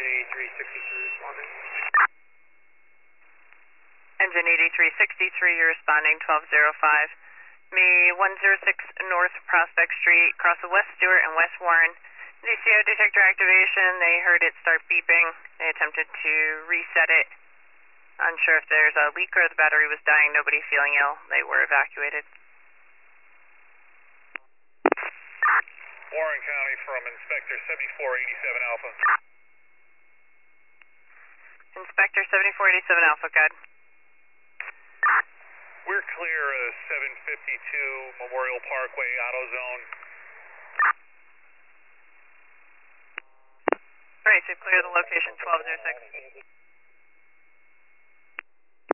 8363 responding. Engine 8363, you're responding 1205. Me 106 North Prospect Street, across the West Stewart and West Warren. DCO detector activation, they heard it start beeping. They attempted to reset it. Unsure if there's a leak or the battery was dying, nobody feeling ill. They were evacuated. Warren County from Inspector 7487 Alpha. Inspector 7487 Alpha, good. We're clear 752 Memorial Parkway, Auto Zone. Right, so clear the location 1206.